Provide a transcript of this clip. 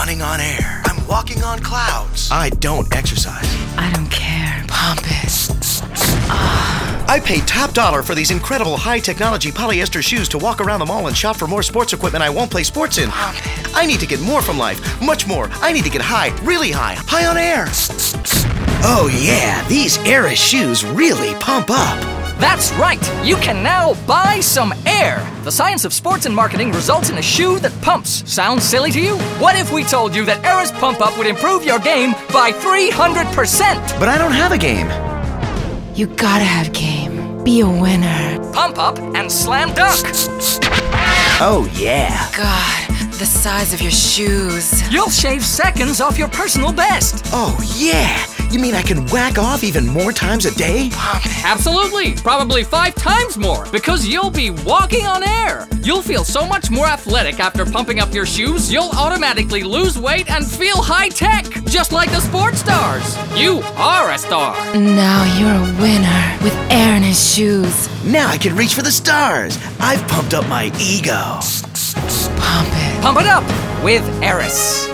running on air. I'm walking on clouds. I don't exercise. I don't care. Pump it. I paid top dollar for these incredible high-technology polyester shoes to walk around the mall and shop for more sports equipment I won't play sports in. Pump it. I need to get more from life. Much more. I need to get high. Really high. High on air. Oh yeah, these Eris shoes really pump up. That's right! You can now buy some air! The science of sports and marketing results in a shoe that pumps. Sounds silly to you? What if we told you that Eris Pump Up would improve your game by 300%? But I don't have a game. You gotta have game. Be a winner. Pump Up and Slam Dunk! Oh yeah. God, the size of your shoes. You'll shave seconds off your personal best! Oh yeah. You mean I can whack off even more times a day? Pump it. Absolutely! Probably 5 times more, because you'll be walking on air! You'll feel so much more athletic after pumping up your shoes, you'll automatically lose weight and feel high-tech! Just like the sports stars! You are a star! Now you're a winner with air in his shoes. Now I can reach for the stars. I've pumped up my ego. Pump it. Pump it up with Eris.